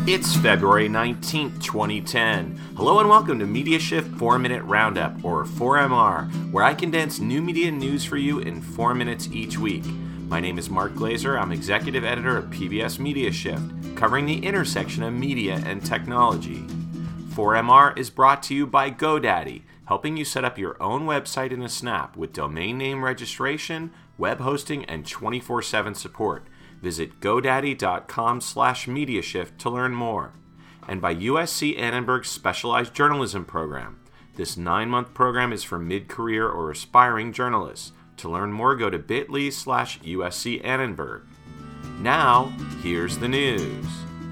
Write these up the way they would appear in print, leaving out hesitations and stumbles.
It's February 19th, 2010. Hello and welcome to Media Shift 4-Minute Roundup, or 4MR, where I condense new media news for you in 4 minutes each week. My name is Mark Glazer. I'm executive editor of PBS Media Shift, covering the intersection of media and technology. 4MR is brought to you by GoDaddy, helping you set up your own website in a snap with domain name registration, web hosting, and 24/7 support. Visit godaddy.com/mediashift to learn more. And by USC Annenberg's Specialized Journalism Program. This 9-month program is for mid-career or aspiring journalists. To learn more, go to bit.ly/USC Annenberg. Now, here's the news.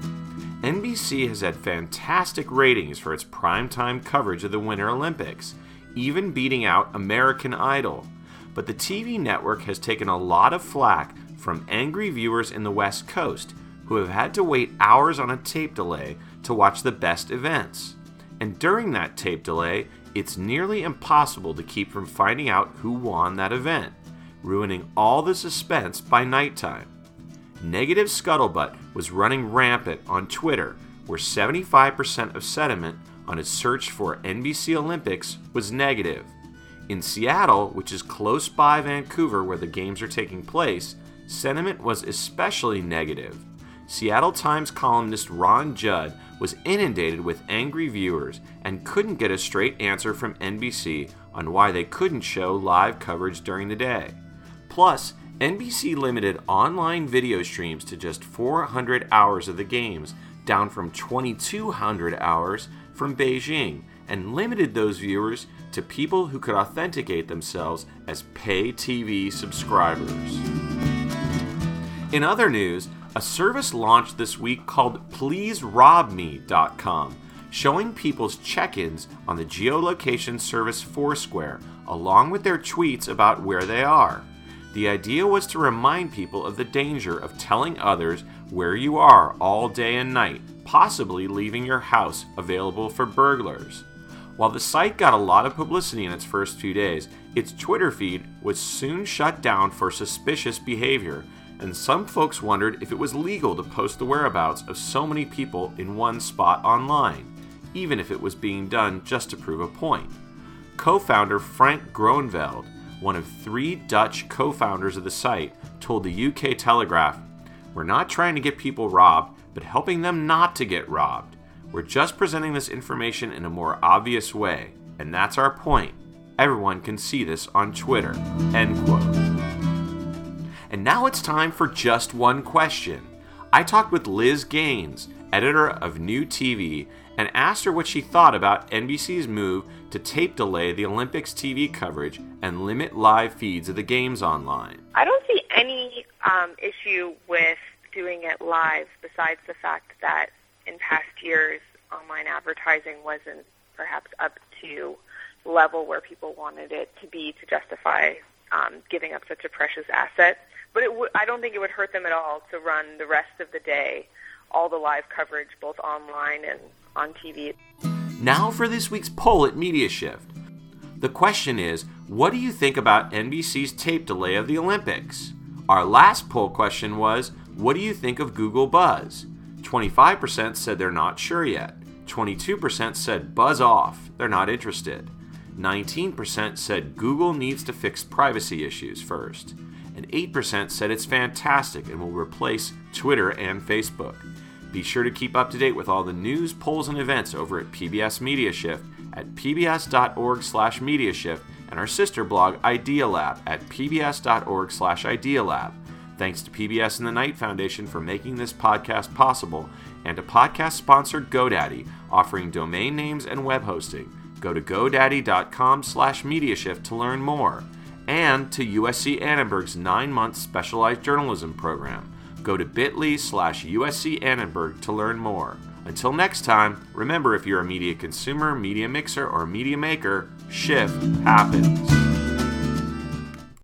NBC has had fantastic ratings for its primetime coverage of the Winter Olympics, even beating out American Idol. But the TV network has taken a lot of flack from angry viewers in the West Coast who have had to wait hours on a tape delay to watch the best events. And during that tape delay, it's nearly impossible to keep from finding out who won that event, ruining all the suspense by nighttime. Negative scuttlebutt was running rampant on Twitter, where 75% of sentiment on its search for NBC Olympics was negative. In Seattle, which is close by Vancouver where the games are taking place, sentiment was especially negative. Seattle Times columnist Ron Judd was inundated with angry viewers and couldn't get a straight answer from NBC on why they couldn't show live coverage during the day. Plus, NBC limited online video streams to just 400 hours of the games, down from 2,200 hours from Beijing, and limited those viewers to people who could authenticate themselves as pay TV subscribers. In other news, a service launched this week called PleaseRobMe.com, showing people's check-ins on the geolocation service Foursquare, along with their tweets about where they are. The idea was to remind people of the danger of telling others where you are all day and night, possibly leaving your house available for burglars. While the site got a lot of publicity in its first few days, its Twitter feed was soon shut down for suspicious behavior, and some folks wondered if it was legal to post the whereabouts of so many people in one spot online, even if it was being done just to prove a point. Co-founder Frank Groeneveld, one of 3 Dutch co-founders of the site, told the UK Telegraph, "We're not trying to get people robbed, but helping them not to get robbed. We're just presenting this information in a more obvious way, and that's our point. Everyone can see this on Twitter." End quote. And now it's time for Just One Question. I talked with Liz Gaines, editor of New TV, and asked her what she thought about NBC's move to tape delay the Olympics TV coverage and limit live feeds of the games online. I don't see any issue with doing it live, besides the fact that in past years, online advertising wasn't perhaps up to the level where people wanted it to be to justify giving up such a precious asset. But I don't think it would hurt them at all to run the rest of the day, all the live coverage, both online and on TV. Now for this week's poll at Media Shift. The question is, what do you think about NBC's tape delay of the Olympics? Our last poll question was, what do you think of Google Buzz? 25% said they're not sure yet. 22% said buzz off, they're not interested. 19% said Google needs to fix privacy issues first. And 8% said it's fantastic and will replace Twitter and Facebook. Be sure to keep up to date with all the news, polls, and events over at PBS Media Shift at pbs.org/mediashift and our sister blog Idealab at pbs.org/idealab. Thanks to PBS and the Knight Foundation for making this podcast possible, and to podcast sponsor GoDaddy, offering domain names and web hosting. Go to godaddy.com/mediashift to learn more. And to USC Annenberg's 9-month Specialized Journalism Program. Go to bit.ly/USC Annenberg to learn more. Until next time, remember, if you're a media consumer, media mixer, or media maker, shift happens.